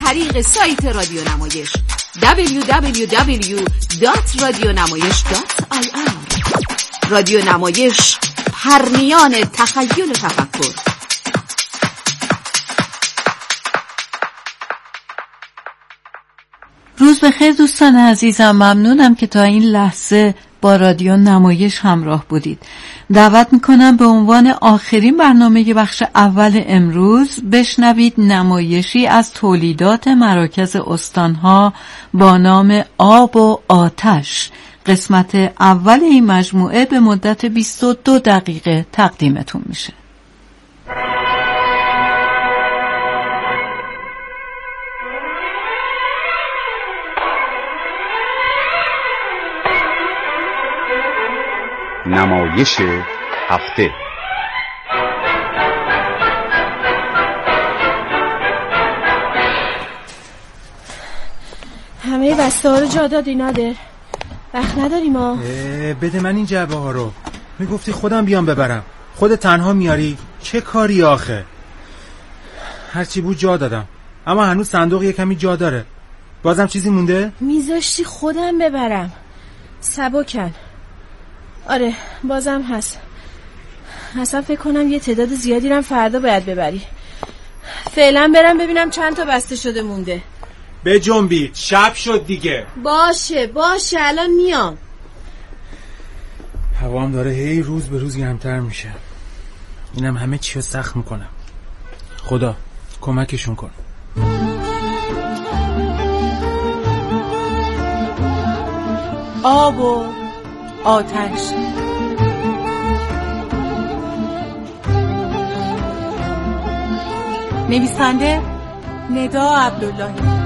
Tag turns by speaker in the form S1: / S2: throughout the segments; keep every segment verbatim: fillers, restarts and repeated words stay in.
S1: طریق سایت رادیو نمایش دبلیو دبلیو دبلیو دات رادیو نمایش دات آی آر. رادیو نمایش، پرنیان تخیل و تفکر.
S2: روز بخیر دوستان عزیزم، ممنونم که تا این لحظه با رادیو نمایش همراه بودید. دعوت میکنم به عنوان آخرین برنامه بخش اول امروز بشنوید نمایشی از تولیدات مراکز استانها با نام آب و آتش. قسمت اول این مجموعه به مدت بیست و دو دقیقه تقدیمتون میشه.
S3: نمایش هفته.
S4: همه بسته ها رو جا دادی نادر؟ وقت نداری ما؟
S5: بده من این جعبه ها رو. میگفتی خودم بیام ببرم، خود تنها میاری؟ چه کاری آخه؟ هرچی بود جا دادم، اما هنوز صندوق یه کمی جا داره. بازم چیزی مونده؟
S4: میذاشتی خودم ببرم. سبکن. آره بازم هست. اصلا فکر کنم یه تعداد زیادی رم فردا باید ببری. فعلا برم ببینم چند تا بسته شده مونده.
S5: به جنبید، شب شد دیگه.
S4: باشه باشه الان میام.
S5: هوام داره هی روز به روز گرمتر میشه. اینم همه چی رو سخت میکنه. خدا کمکشون کن.
S2: آب و آتش. نویسنده ندا عبداللهی.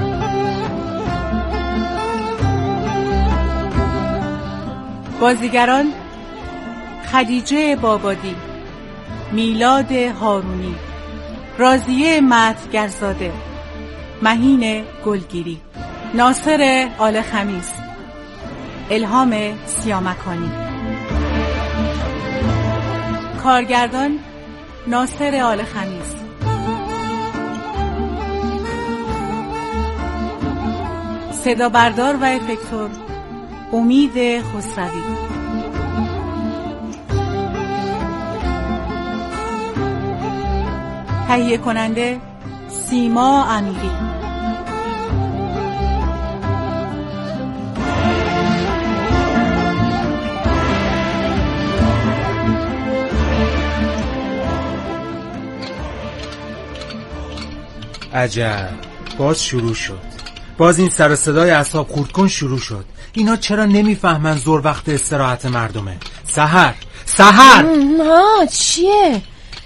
S2: بازیگران خدیجه بابادی، میلاد هارونی، راضیه مدگرزاده، مهین گلگیری، ناصر آل خمیس، الهام سیامکانی. کارگردان ناصر آل خمیس. صدا بردار و افکتور امید خسروی. تهیه کننده سیما امیری.
S5: عجب، باز شروع شد. باز این سر صدای اعصاب خورد کن شروع شد. اینا چرا نمیفهمن زور وقت استراحت مردمه؟ سحر سحر
S4: ها چیه؟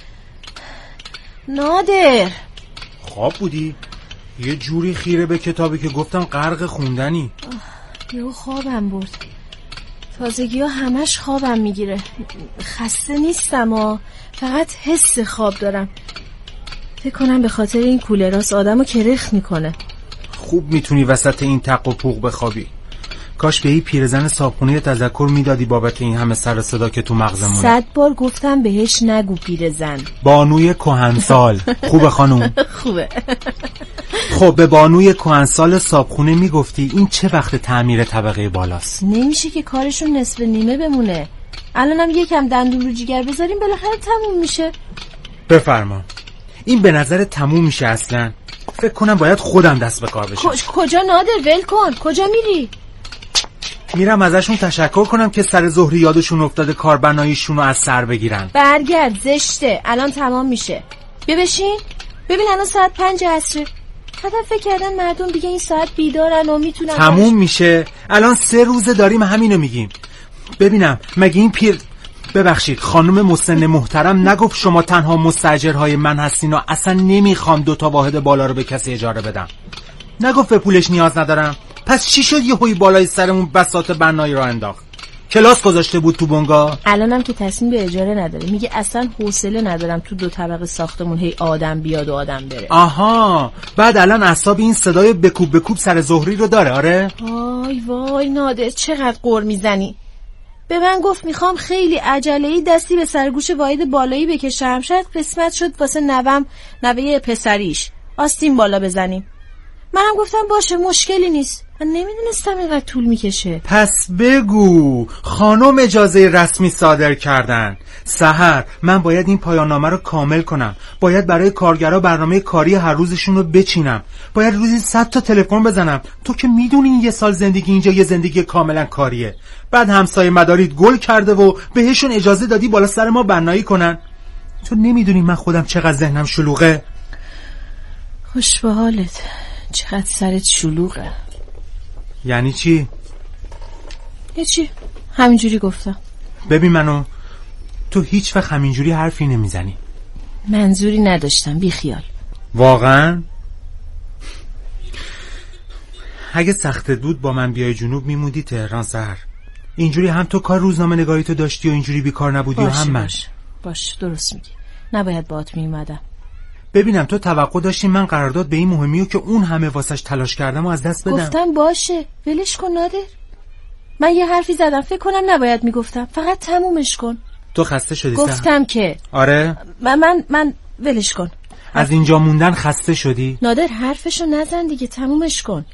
S4: نادر
S5: خواب بودی؟ یه جوری خیره به کتابی که گفتم غرق خوندنی.
S4: یهو خوابم برد. تازگی ها همش خوابم میگیره. خسته نیستم ها، فقط حس خواب دارم. فکر کنم به خاطر این کولراس آدمو کرخ میکنه.
S5: خوب میتونی وسط این تق و پوق بخوابی. کاش به این پیرزن صابخونه تذکر میدادی بابت این همه سر صدا که تو مغزمونه.
S4: صد بار گفتم بهش نگو پیرزن.
S5: بانوی کهنسال. خوبه خانوم؟
S4: خوبه.
S5: خب به بانوی کهنسال صابخونه میگفتی این چه وقت تعمیر طبقه بالاست؟
S4: نمیشه که کارشون نصف نیمه بمونه. الانم یکم دندون رو جیگر بذاریم بالاخره تموم میشه.
S5: بفرما. این به نظر تموم میشه اصلا؟ فکر کنم باید خودم دست به کار بشم.
S4: کجا نادر؟ ول کن. کجا میری؟
S5: میرم ازشون تشکر کنم که سر ظهر یادشون افتاده کاربناییشون رو از سر بگیرن.
S4: برگرد، زشته. الان تمام میشه. بیا بشین. ببین الان ساعت پنج عصره. حتما فکر کردن مردم دیگه این ساعت بیدارن و میتونن.
S5: تموم میشه. الان سه روزه داریم همینو میگیم. ببینم مگه این پیر ببخشید خانم مسن محترم نگفت شما تنها مستاجرهای من هستین و اصلا نمیخوام دوتا واحد بالا رو به کسی اجاره بدم؟ نگفت به پولش نیاز ندارم؟ پس چی شد یه هوی بالای سرمون بساط بنایی رو انداخت؟ کلاس گذاشته بود تو بنگاه.
S4: الانم که تصمیم به اجاره نداره، میگه اصلا حوصله ندارم تو دو طبقه ساختمون هی آدم بیاد و آدم بره.
S5: آها، بعد الان اعصاب این صدای بکوب بکوب سر ظهری رو داره. آره
S4: وای وای نادر چقدر قر میزنی. به من گفت میخوام خیلی عجله‌ای دستی به سرگوش واحد بالایی بکشم، شاید قسمت شد واسه نوام نوه پسریش آستین بالا بزنیم. منم گفتم باشه مشکلی نیست. من نمیدونستم اینقدر طول میکشه.
S5: پس بگو خانم اجازه رسمی صادر کردن. سحر، من باید این پایان نامه رو کامل کنم. باید برای کارگرها برنامه کاری هر روزشون رو بچینم. باید روزی صد تا تلفن بزنم. تو که میدونی این یه سال زندگی اینجا یه زندگی کاملا کاریه. بعد همسایه مدارید گل کرده و بهشون اجازه دادی بالا سر ما بنایی کنن. تو نمیدونی من خودم چقدر ذهنم شلوغه.
S4: خوش به حالت. چقدر سرت شلوغه.
S5: یعنی چی؟
S4: هیچی، همینجوری گفتم.
S5: ببین منو، تو هیچ وقت همینجوری حرفی نمیزنی.
S4: منظوری نداشتم، بی خیال.
S5: واقعا؟ اگه سختت بود با من بیای جنوب میموندی تهران سحر. اینجوری هم تو کار روزنامه نگاری تو داشتی و اینجوری بیکار نبودی و هم من.
S4: باش باش درست میگی. نباید باهات میومدم.
S5: ببینم تو توقع داشتی من قرارداد به این مهمیه که اون همه واسش تلاش کردم و از دست بدم.
S4: گفتم باشه ولش کن نادر. من یه حرفی زدم فکر کنم نباید میگفتم. فقط تمومش کن.
S5: تو خسته شدی؟
S4: گفتم که
S5: آره
S4: من من من ولش کن.
S5: از اینجا موندن خسته شدی؟
S4: نادر حرفشو نزن دیگه، تمومش کن.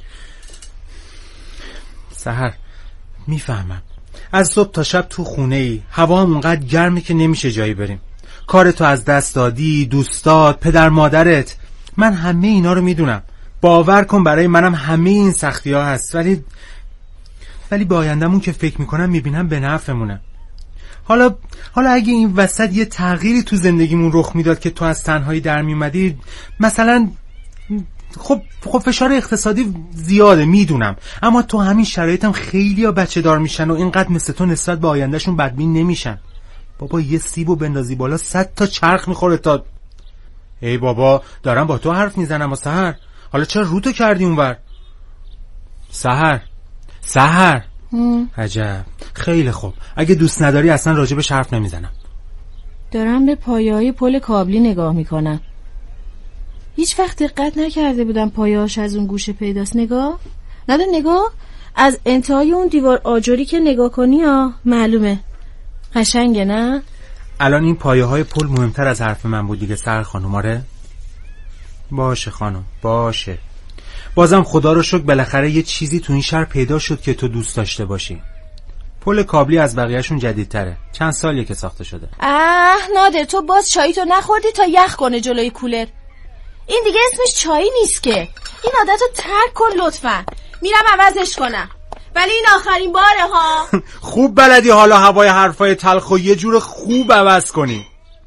S5: سحر میفهمم از صبح تا شب تو خونه ای، هوا هم اونقدر گرمه که نمیشه جایی بریم. کارتو از دست دادی، دوستات، پدر مادرت، من همه اینا رو میدونم. باور کن برای منم همه این سختی ها هست، ولی ولی با آیندمون که فکر میکنم میبینم به نفعمونه. حالا حالا اگه این وسط یه تغییری تو زندگیمون رخ میداد که تو از تنهایی در میومدی، مثلا خب خب فشار اقتصادی زیاده میدونم، اما تو همین شرایطم خیلی ها بچه دار میشن و اینقدر مثل تو نسبت به آیندهشون بدبین نمیشن. بابا یه سیبو بندازی بالا صد تا چرخ میخوره تا. ای بابا دارم با تو حرف میزنم. و سحر حالا چرا روتو کردی اونور؟ سحر سحر عجب، خیلی خوب. اگه دوست نداری اصلا راجبش حرف نمیزنم.
S4: دارم به پایه‌های پل کابلی نگاه میکنم. هیچ وقت دقت نکرده بودم پایه‌هاش از اون گوشه پیداست. نگاه نده، نگاه از انتهای اون دیوار آجری که نگاه کنی ها معلومه. قشنگه نه؟
S5: الان این پایه های پل مهمتر از حرف من بود دیگه سر خانم. آره باشه خانم باشه. بازم خدا رو شکر بالاخره یه چیزی تو این شهر پیدا شد که تو دوست داشته باشی. پل کابلی از بقیه‌شون جدیدتره، چند سالیه که ساخته شده.
S4: اه نادر تو باز چایی تو نخوردی تا یخ کنه جلوی کولر. این دیگه اسمش چایی نیست که. این عادتو ترک کن لطفا. میرم عوضش کنم، ولی این آخرین باره ها.
S5: خوب بلدی حالا هوای حرفای تلخ و یه جور خوب عوض کنی.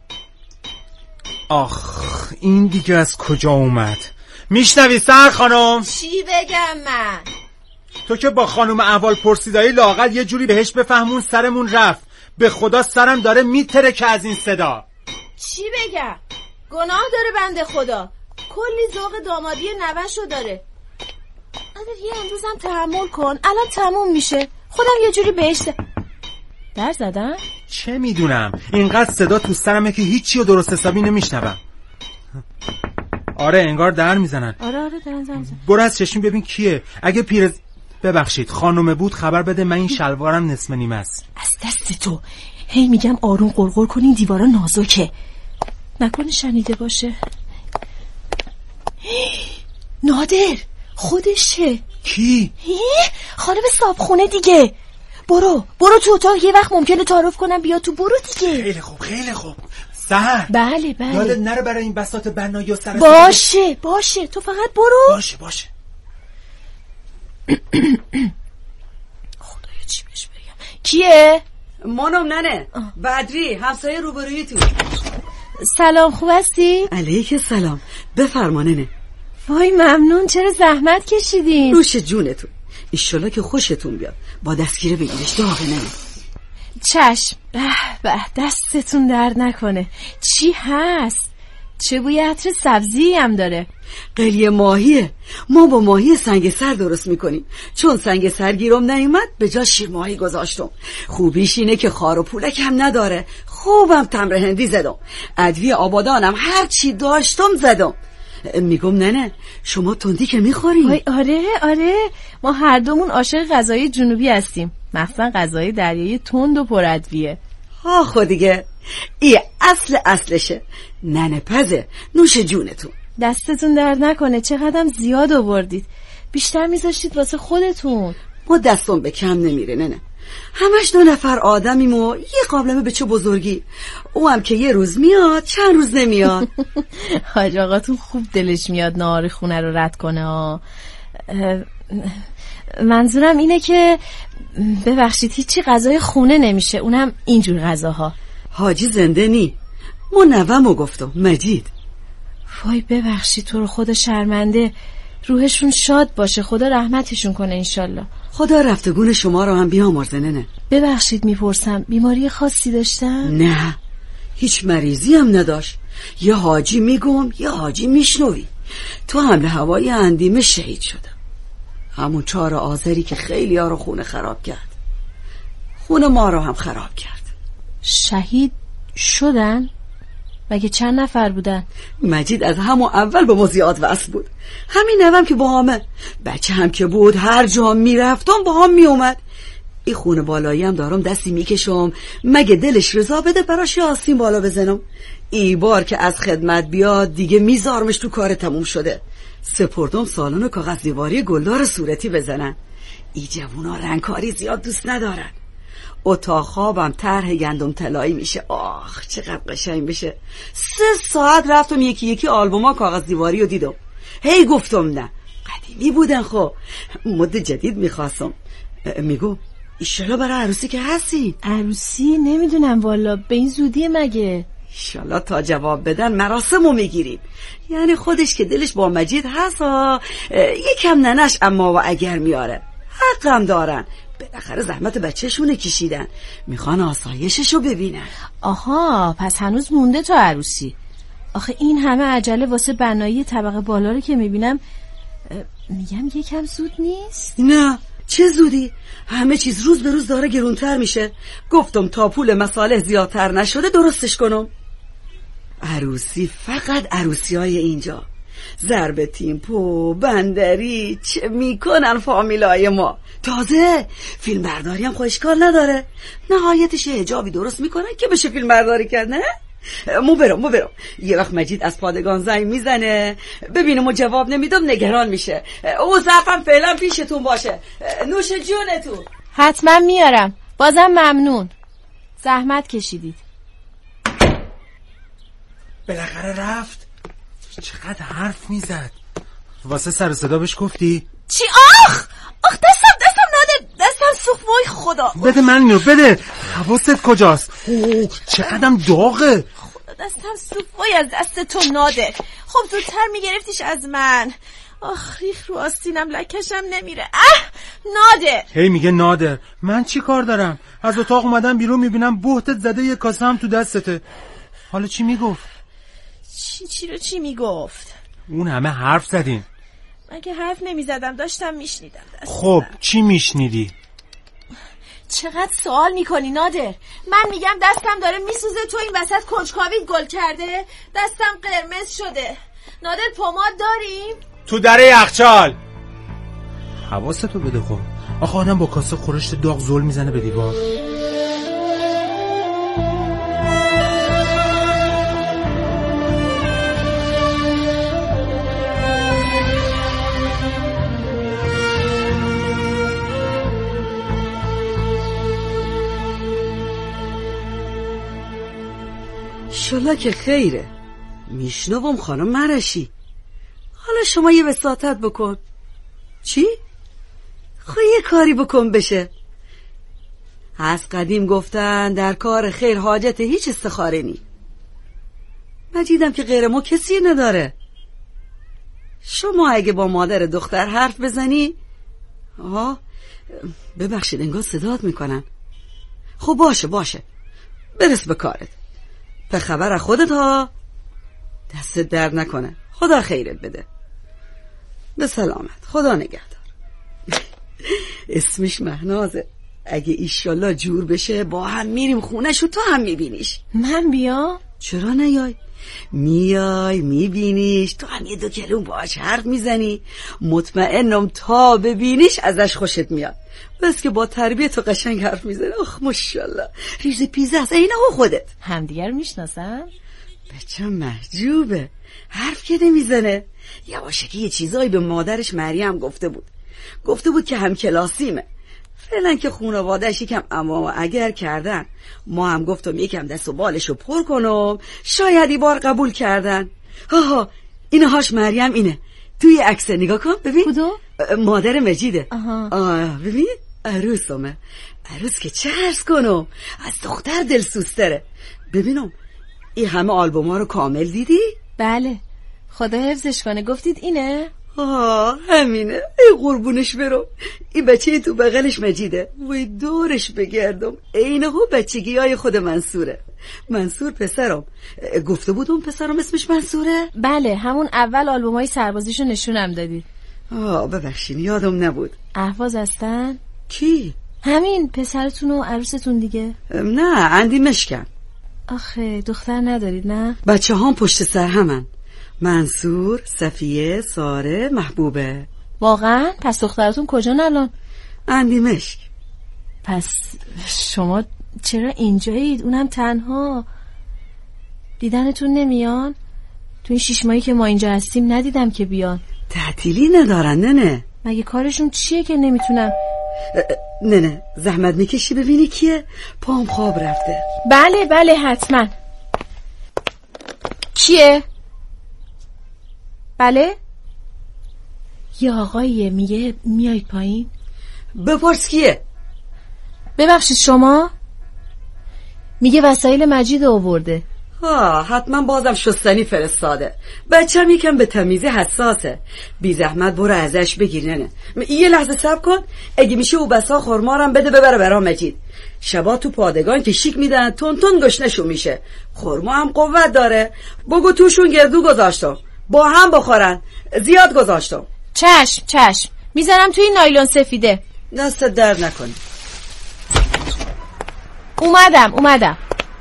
S5: آخ این دیگه از کجا اومد؟ میشنوی سر خانم؟
S4: چی بگم من؟
S5: تو که با خانم احوال پرسیدایی لااقل یه جوری بهش بفهمون سرمون رفت. به خدا سرم داره میترکه از این صدا.
S4: چی بگم؟ گناه داره بنده خدا، کلی ذوق دامادی نوشو داره. اگر یه امروزم تحمل کن، الان تموم میشه. خودم یه جوری بهش در زدم.
S5: چه میدونم اینقدر صدا تو سرمه که هیچی رو درست حسابی نمیشنوم. آره انگار در میزنن.
S4: آره آره در زن زن.
S5: برو از چشمی ببین کیه. اگه پیرز ببخشید خانومه بود خبر بده، من این شلوارم نصف نیمه است.
S4: از دست تو هی میگم آروم قرقر کن، این دیوارا نازکه، نکنه شنیده باشه. نادر خودشه.
S5: کی؟
S4: خانم صابخونه دیگه. برو برو تو اتاق، یه وقت ممکنه تعارف کنم بیا تو. برو دیگه.
S5: خیلی خوب خیلی خوب. سحر
S4: بله بله
S5: یادت نره برای این بساط بنایی و سر
S4: باشه باشه تو فقط برو.
S5: باشه باشه.
S4: خدایا چی بهش بگم. کیه؟
S6: مانم ننه آه. بدری همسایه روبروی تو.
S4: سلام خوب هستی؟
S6: علیک سلام بفرما ننه.
S4: وای ممنون، چرا زحمت کشیدین؟
S6: نوش جونتون، ایشالا که خوشتون بیاد. با دستگیره بگیرش داغه ننه.
S4: چشم. به به دستتون درد نکنه. چی هست؟ چه بوی عطر سبزی هم داره.
S6: قلیه ماهیه. ما با ماهی سنگ سر درست میکنیم، چون سنگ سر گیرم نیومد به جا شیر ماهی گذاشتم. خوبیش اینه که خار و پولک هم نداره. خوبم تمر هندی زدم، ادویه آبادانم هر چی داشتم زدم. میگم ننه شما تندی که میخورین؟
S4: آره آره ما هر دومون عاشق غذای جنوبی هستیم، مخصوصا غذای دریایی تند و پر ادویه.
S6: آخو دیگه ای اصل اصلشه. ننه پزه نوش جونتون.
S4: دستتون درد نکنه، چقدرم زیاد آوردید. بیشتر میذاشتید واسه خودتون.
S6: ما دستم به کم نمیره نه نه. همش دو نفر آدمیم و یه قابلمه به چه بزرگی. او هم که یه روز میاد چند روز نمیاد.
S4: حاج آقاتون خوب دلش میاد نهار خونه رو رد کنه ها. منظورم اینه که ببخشید هیچی غذای خونه نمیشه، اونم اینجور غذاها.
S6: حاجی زنده نی، ما نوامو گفتم مجید.
S4: وای ببخشید تو رو خدا شرمنده. روحشون شاد باشه، خدا رحمتشون کنه انشالله.
S6: خدا رفتگون شما رو هم بیامرزه ننه.
S4: ببخشید میپرسم بیماری خاصی داشتن؟
S6: نه هیچ مریضی هم نداشت. یه حاجی میگم یه حاجی میشنوی. تو حمله هوایی اندیمه شهید شدم، همون چهار آذری که خیلی ها رو خونه خراب کرد. خونه ما رو هم خراب کرد.
S4: شهید شدن؟ مگه چند نفر بودن؟
S6: مجید از همون اول به ما زیاد وصل بود. همین نوام که با همه بچه هم که بود هر جا میرفتم با هم میومد. این خونه بالایی هم دارم دستی میکشم مگه دلش رضا بده براش یه آستین بالا بزنم. ای بار که از خدمت بیاد دیگه میذارمش تو کار تموم شده. سپردم سالن کاغذ دیواری گلدار صورتی بزنن. ای جوونا رنگکاری زیاد دوست ندارن. اتاق خوابم طرح گندم طلایی میشه. آخ چقدر قشنگ بشه. سه ساعت رفتم یکی یکی آلبوما کاغذ دیواری رو دیدم. هی گفتم نه قدیمی بودن. خب مد جدید میخواستم. میگو ایشالا برای عروسی که هستی.
S4: عروسی نمیدونم والا، به این زودی مگه؟
S6: ایشالا تا جواب بدن مراسمو میگیریم. یعنی خودش که دلش با مجید هست یکم ننش اما و اگر میاره. حقم دارن، بالاخره زحمت بچه‌شونه کشیدن، میخوان آسایششو ببینن.
S4: آها پس هنوز مونده تا عروسی. آخه این همه عجله واسه بنایی طبقه بالا رو که میبینم میگم یکم زود نیست؟
S6: نه چه زودی، همه چیز روز به روز داره گرونتر میشه. گفتم تا پول مصالح زیادتر نشده درستش کنم. عروسی فقط عروسی های اینجا، ضرب تیمپو بندری چه میکنن فامیلای ما. تازه فیلم برداری هم خوشکار نداره. نهایتش یه حجابی درست میکنن که بشه فیلم برداری کرد. نه مو برم مو برم یه وقت مجید از پادگان زنگ میزنه ببینم و جواب نمیدم نگران میشه. او ظرفم فعلا پیشتون باشه. نوش جونتون.
S4: حتما میارم. بازم ممنون، زحمت کشیدید.
S5: بالاخره رفت. چقدر حرف میزد. واسه سر صدا بهش گفتی؟
S4: چی؟ آخ آخ دستم دستم نده، دستم سوخت. وای خدا.
S5: بده من اینو بده. حواست کجاست؟ اوه چقدرم داغه.
S4: خدا دستم سوخت. وای از دست تو نادر. خب زودتر میگرفتیش از من. آخ ریخ رو آستینم لکشم نمیره. اه نادر.
S5: هی میگه نادر. من چی کار دارم؟ از اتاق اومدم بیرون میبینم بهتت زده یه کاسه هم تو دستته. حالا چی میگفت؟
S4: چی چی رو چی میگفت؟
S5: اون همه حرف زدین.
S4: مگه حرف نمیزدم، داشتم میشنیدم.
S5: خب چی میشنیدی؟
S4: چقدر سوال میکنی نادر؟ من میگم دستم داره میسوزه، تو این وسط کنجکاویت گل کرده، دستم قرمز شده. نادر پماد داریم؟
S5: تو دره یخچال. حواستو بده خب. آخه آدم با کاسه خورشت داغ زل میزنه به دیوار.
S6: انشالله که خیره. میشنوم خانم مرشی. حالا شما یه وساطت بکن. چی؟ خب یه کاری بکن بشه. از قدیم گفتن در کار خیر حاجت هیچ استخاره نی. مجیدم که غیر ما کسی نداره. شما اگه با مادر دختر حرف بزنی. آها ببخشید انگار صدات میکنن. خب باشه باشه برس به کارت. به خبر خودت ها. دست درد نکنه. خدا خیرت بده. به سلامت. خدا نگهدار. اسمش مهنازه. اگه ایشالله جور بشه با هم میریم خونش و تو هم میبینیش.
S4: من بیام؟
S6: چرا نیای؟ میای میبینیش، تو هم یه دو کلون باهاش حرف میزنی. مطمئنم تا ببینیش ازش خوشت میاد. بس که با تربیت و قشنگ حرف میزنه. آخ ماشاءالله ریز پیزه است. اینه خودت
S4: همدیگر میشناسن؟
S6: بچه محجوبه، حرف که نمیزنه. یواشکی یه چیزایی به مادرش مریم گفته بود گفته بود که هم کلاسیمه. فعلا که خانواده‌اش یکم اما و اگر کردن، ما هم گفتم یکم دست و بالشو پر کنم، شاید ای بار قبول کردن. ها ها اینه هاش مریم، اینه توی عکس نگاه کن ببین.
S4: کدوم؟
S6: مادر مجیده.
S4: آها.
S6: آه ببین عروسمه. عروس که چه عرض کنم، از دختر دلسوزتره. ببینم این همه آلبوما رو کامل دیدی؟
S4: بله خدا حفظش کنه. گفتید اینه؟
S6: آه همینه. ای قربونش برم. این بچه تو بغلش مجیده، وی دورش بگردم اینه ها بچگی های خود منصوره. منصور پسرم. گفته بودم پسرم اسمش منصوره؟
S4: بله همون اول آلبوم های سربازیشو نشونم دادید.
S6: آه ببخشین یادم نبود.
S4: احواز هستن؟
S6: کی؟
S4: همین پسرتون و عروستون دیگه.
S6: نه اندی مشکن.
S4: آخه دختر ندارید نه؟
S6: بچه هم پشت سر همن، منصور، صفیه، ساره، محبوبه.
S4: واقعا؟ پس دخترتون کجان الان؟
S6: اندی مشک.
S4: پس شما چرا اینجایید؟ اونم تنها. دیدنتون نمیان؟ تو این شیش ماهی که ما اینجا هستیم ندیدم که بیان.
S6: تعطیلی ندارن نه نه.
S4: مگه کارشون چیه که نمیتونم؟
S6: نه نه زحمت میکشی ببینی کیه؟ پام خواب رفته.
S4: بله بله حتما. کیه؟ بله یه آقاییه میگه میای پایین.
S6: بپرس کیه؟
S4: ببخشید شما؟ میگه وسایل مجید آورده.
S6: آه حتما بازم شستنی فرستاده. بچم یکم به تمیزی حساسه. بی زحمت برو ازش بگیر. نه نه یه لحظه صبر کن. اگه میشه او بسا خورمارم بده ببره برا مجید. شبا تو پادگان که شیک میدن تون تون گشنشون میشه. خورما هم قوت داره. بگو توشون گردو گذاشتم با هم بخورن. زیاد گذاشتم.
S4: چشم چشم میذارم توی نایلون سفیده.
S6: دست درد نکنی.
S4: اومدم اومدم.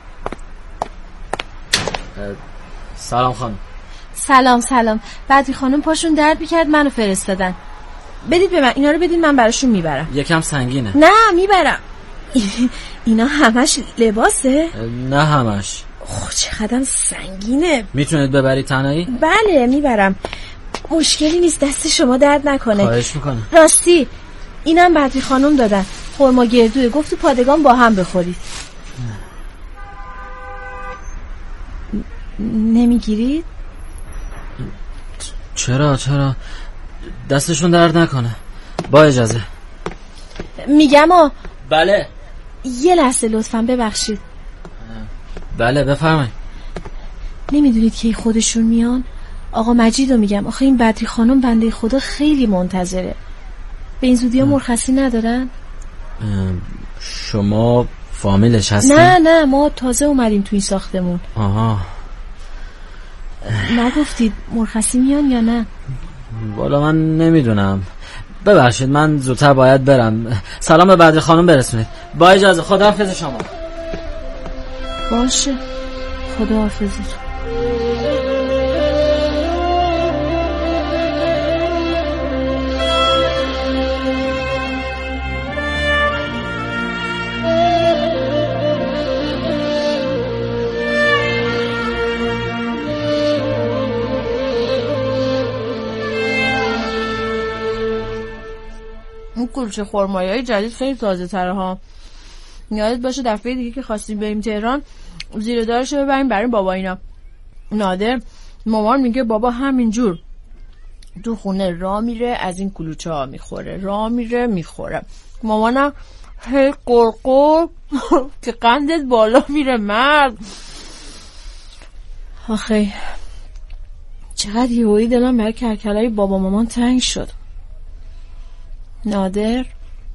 S7: سلام خانم.
S4: سلام سلام. بدری خانم پاشون درد میکرد منو فرستادن. بدید به من اینا رو، بدید من براشون میبرم.
S7: یکم سنگینه.
S4: نه میبرم. اینا همش لباسه؟
S7: نه همش.
S4: اوه چقدر سنگینه.
S7: میتونید ببری تنهایی؟
S4: بله میبرم، مشکلی نیست، دست شما درد نکنه.
S7: خواهش میکنم.
S4: راستی اینم بدری خانم دادن، خرما گردوه، گفت تو پادگان با هم بخورید. نمیگیرید؟
S7: چرا چرا دستشون درد نکنه. با اجازه.
S4: میگم آ.
S7: بله.
S4: یه لحظه لطفا ببخشید.
S7: بله بفرمایید.
S4: نمیدونید که خودشون میان؟ آقا مجیدو میگم. آخه این بدری خانم بنده خدا خیلی منتظره. به این زودی ها مرخصی ندارن؟
S7: شما فامیلش هستین؟
S4: نه نه ما تازه اومدیم تو این ساختمون.
S7: آها.
S4: نگفتید مرخصی میان یا نه؟
S7: والا من نمیدونم. ببخشید من زودتر باید برم. سلام به بدری خانم برسونید. با اجازه. خداحافظ شما.
S4: باشه خداحافظتون. این کلچه خرمایای جدید خیلی تازه تره ها. یادت باشه دفعه دیگه که خواستیم بریم تهران زیر دارشو ببریم بریم بابا اینا. نادر مامان میگه بابا همینجور تو خونه را میره از این کلوچه ها میخوره، را میره میخوره. مامانم هی قرقر که قندت بالا میره مرد. آخه چقدر یهویی دلم برای کرکلای بابا مامان تنگ شد. نادر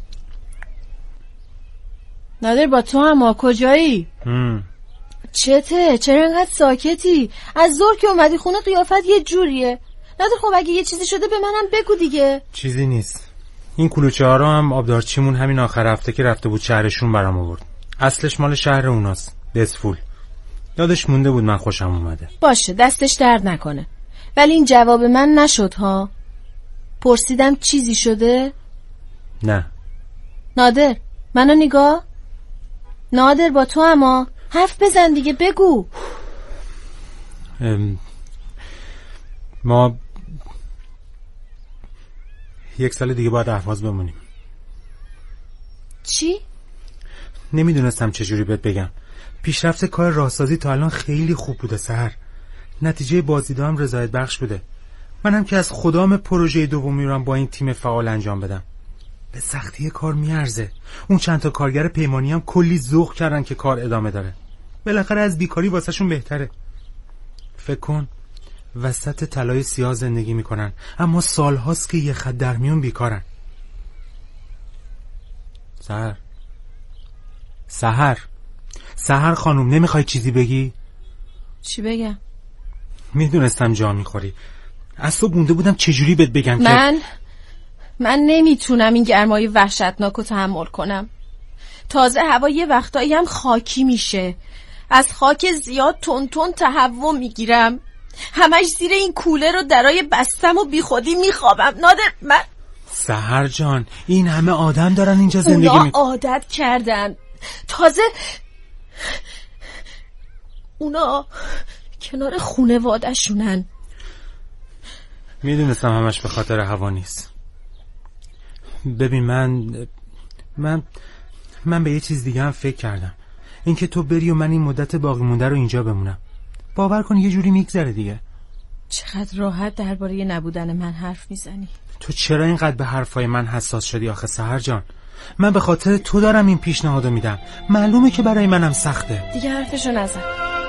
S4: نادر با تو هم کجایی؟ هم. چته؟ چرا اینقدر ساکتی؟ از زور که اومدی خونه قیافت یه جوریه. نادر خب اگه یه چیزی شده به منم بگو دیگه.
S5: چیزی نیست. این کلوچه ها رو هم آبدارچیمون همین آخر هفته که رفته بود شهرشون برام آورد. اصلش مال شهر اوناست، دسفول. یادش مونده بود من خوشم اومده.
S4: باشه دستش درد نکنه. ولی این جواب من نشد ها. پرسیدم چیزی شده؟
S5: نه.
S4: نادر منو نگاه. نادر با تو اما حرف بزن دیگه بگو.
S5: ما یک سال دیگه باید اهواز بمونیم.
S4: چی؟
S5: نمیدونستم چجوری بهت بگم. پیشرفت کار راهسازی تا الان خیلی خوب بوده سحر. نتیجه بازدیدها هم رضایت بخش بوده. منم که از خدام پروژه دومی رو با این تیم فعال انجام بدم. به سختی کار میارزه. اون چند تا کارگر پیمانی هم کلی ذوق کردن که کار ادامه داره. بالاخره از بیکاری واسهشون بهتره. فکر کن وسط طلای سیاه زندگی میکنن اما سالهاست که یه خط در میون بیکارن. سحر سحر سحر خانوم نمیخوای چیزی بگی؟
S4: چی بگم؟
S5: میدونستم جا میخوری. از تو بونده بودم چجوری بهت بگم
S4: من
S5: که
S4: من نمیتونم این گرمای وحشتناک رو تحمل کنم. تازه هوا یه وقتایی هم خاکی میشه. از خاک زیاد تون تون تهوع میگیرم. همش زیر این کوله رو درای بستم و بی خودی میخوابم. نادر من
S5: سحر جان این همه آدم دارن اینجا زندگی
S4: اونا
S5: می...
S4: عادت کردن. تازه اونا کنار خونواده‌شونن.
S5: میدونستم همش به خاطر هوا نیست. ببین من من من به یه چیز دیگه هم فکر کردم. اینکه تو بری و من این مدت باقی مونده رو اینجا بمونم. باور کن یه جوری میگذره دیگه.
S4: چقدر راحت درباره نبودن من حرف میزنی.
S5: تو چرا اینقدر به حرفای من حساس شدی آخه سحر جان؟ من به خاطر تو دارم این پیشنهادو میدم. معلومه که برای منم سخته.
S4: دیگه حرفشو نزن.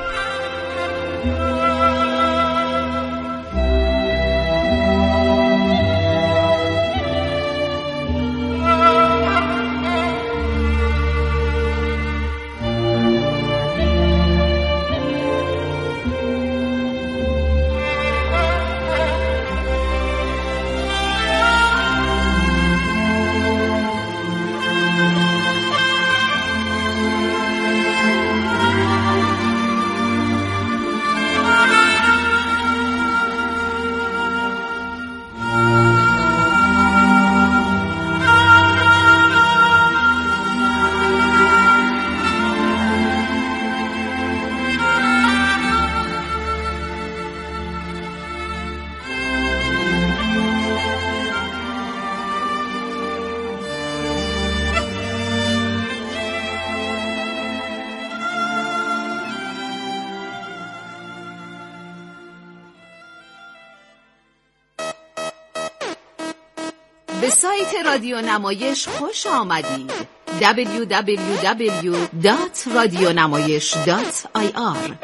S1: به سایت رادیو نمایش خوش آمدید. دبلیو دبلیو دبلیو دات رادیونمایش دات آی آر.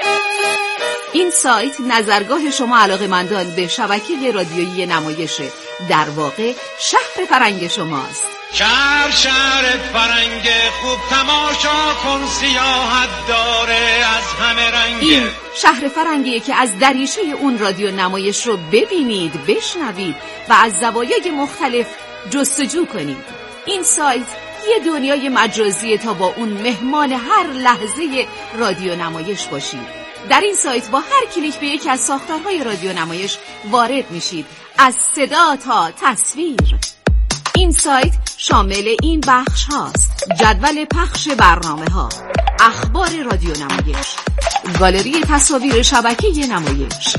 S1: این سایت نظرگاه شما علاقه‌مندان به شبکه رادیویی نمایشه. در واقع شهر فرنگ شماست.
S8: شهر شهر فرنگ خوب تماشا کن، سیاحت داره از همه رنگ.
S1: این شهر فرنگیه که از دریچه اون رادیو نمایش رو ببینید، بشنوید و از زوایای مختلف جستجو کنید. این سایت یه دنیای مجازیه تا با اون مهمان هر لحظه رادیو نمایش باشید. در این سایت با هر کلیک به یکی از ساختارهای رادیو نمایش وارد میشید، از صدا تا تصویر. این سایت شامل این بخش هاست: جدول پخش برنامه ها، اخبار رادیو نمایش، گالری تصاویر شبکه نمایش،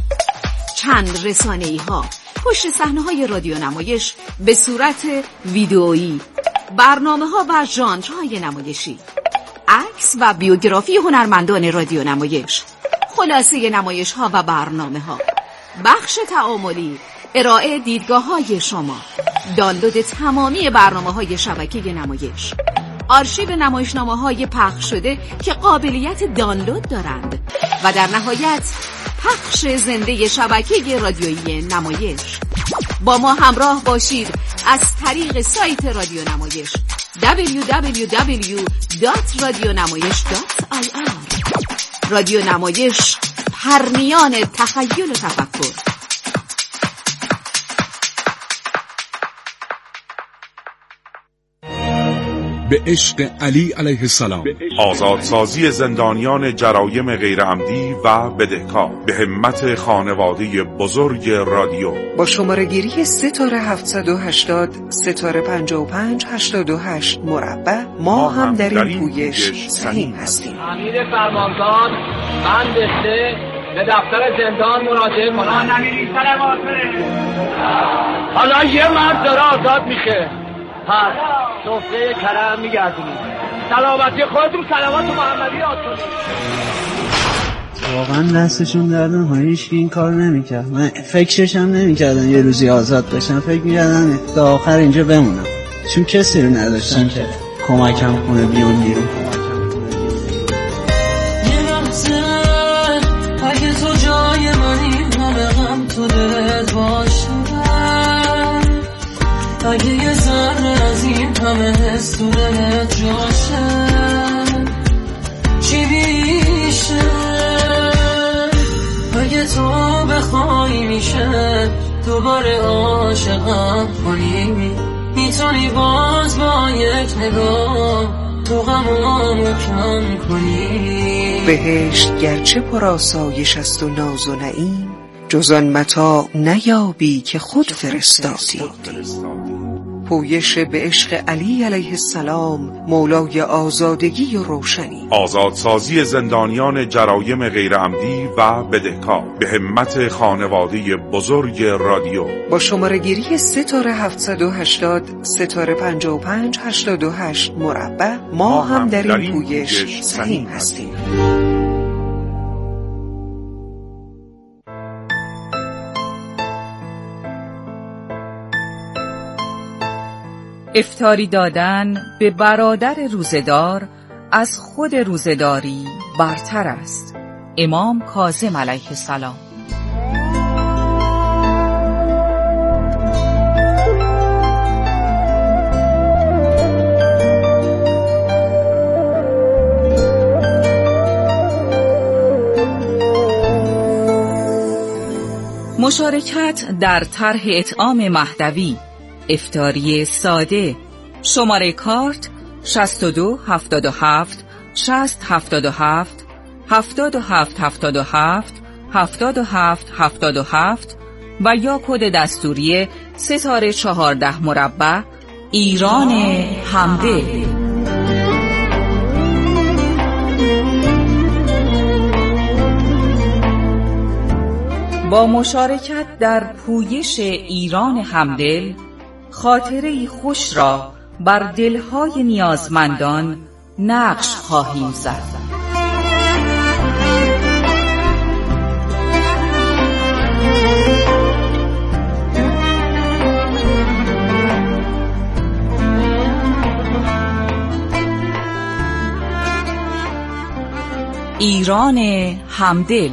S1: چند رسانه‌ای ها، پشت صحنه های رادیو نمایش به صورت ویدئویی، برنامه ها و ژانرهای نمایشی، عکس و بیوگرافی هنرمندان رادیو نمایش، خلاصه نمایش ها و برنامه ها، بخش تعاملی، ارائه دیدگاه های شما، دانلود تمامی برنامه های شبکه نمایش، آرشیو نمایشنامه های پخش شده که قابلیت دانلود دارند و در نهایت پخش زنده شبکه رادیویی نمایش. با ما همراه باشید از طریق سایت رادیو نمایش دبلیو دبلیو دبلیو دات رادیونمایش دات آی آر. رادیو نمایش، پرنیان تخیل و تفکر.
S9: به عشق علی علیه السلام،
S10: آزادسازی زندانیان جرایم غیرعمدی و بدهکار، به همت خانواده بزرگ رادیو.
S11: با شماره گیری ستاره هفتصد و هشتاد ستاره پنجاه و پنج هشتاد و هشت مربع ما, ما هم در این پویش سهیم هستیم.
S12: امیر فرماندار بند سه به دفتر زندان مراجعه کنم. حالا یه مرد داره آزاد میشه، پس سفره کرم میگردونید. سلامتی خودتون، سلامت محمدی یاد کنید.
S13: واقعا دستشون دردن ها، هیچ این کار نمیکرد. من فکرش هم نمیکردن یه روزی آزاد بشن، فکر میکردن تا آخر اینجا بمونم، چون کسی رو نداشتن که کمکم کنه بیان بیرون.
S14: یه لحظه اگه تو جای منی همه غم تو دلت باشه، اگه یه ذره از این همه حس تو دلت جاشه، چی بیشه اگه تو بخوای میشه دوباره عاشقم کنی، میتونی باز با یک نگاه تو غمامو کم کنی.
S11: بهشت گرچه پر آسایش است و ناز و نعیم، جز آن متاع نیابی که خود فرستادی. پویش به عشق علی علیه السلام، مولای آزادگی و روشنی.
S10: آزادسازی زندانیان جرایم غیرعمدی و بدهکار به همت خانواده بزرگ رادیو.
S11: با شماره گیری ستاره هفتصد و هشتاد ستاره پنجاه و پنج هشتاد و هشت مربع ما, ما هم در این پویش سهیم هستیم.
S15: افطاری دادن به برادر روزدار از خود روزداری برتر است. امام کاظم علیه السلام. مشارکت در طرح اطعام مهدوی، افطاری ساده. شماره کارت شصت و دو هفتاد و هفت شصت هفتاد و هفت هفتاد و هفت هفتاد و هفت هفتاد و هفت هفتاد و هفت و یا کد دستوری ستاره چهارده مربع ایران همدل. با مشارکت در پویش ایران همدل، خاطره‌ای خوش را بر دلهای نیازمندان نقش خواهیم زد. ایران همدل.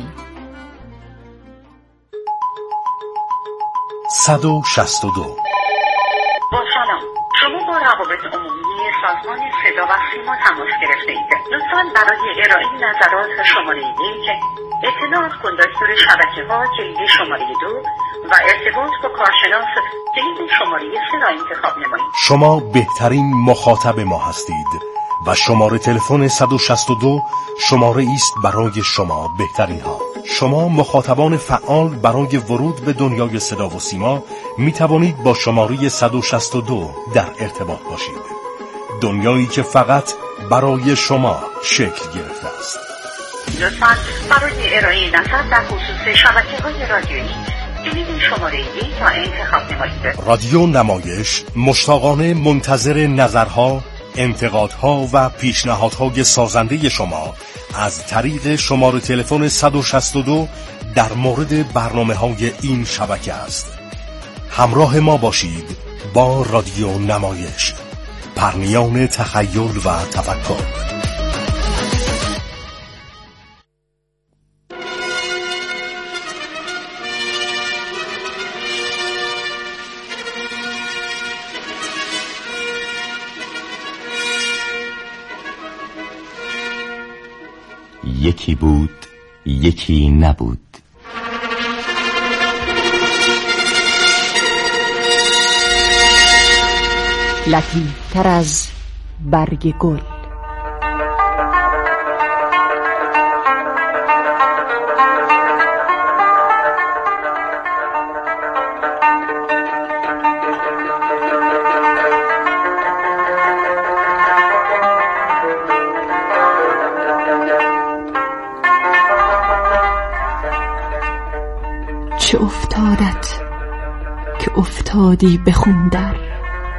S16: صد و شصت و دو.
S17: با سلام، شما با روابط عمومی سازمان صدا و سیما تماس گرفته اید. لطفاً برای ارائه نظرات شماره یک، اطلاع از کندکتور شبکه‌ها کلید شماره دو و ارتباط با کارشناس کلید شماره سه را انتخاب نمایید.
S16: شما بهترین مخاطب ما هستید و شماره تلفن صد و شصت و دو شماره است برای شما بهترین ها. شما مخاطبان فعال برای ورود به دنیای صدا و سیما می توانید با شماره صد و شصت و دو در ارتباط باشید. دنیایی که فقط برای شما شکل گرفته است.
S17: لطفاً برای ارائه نظر در خصوص شبکه‌های رادیویی کلید شماره یک را انتخاب نمایید.
S16: رادیو نمایش مشتاقانه منتظر نظرها، انتقادها و پیشنهادهای سازنده شما از طریق شماره تلفن صد و شصت و دو در مورد برنامه‌های این شبکه است. همراه ما باشید با رادیو نمایش، پرنیان تخیل و تفکر.
S18: یکی بود، یکی نبود.
S19: لطیفتر از برگ گل. افتادی به خون در.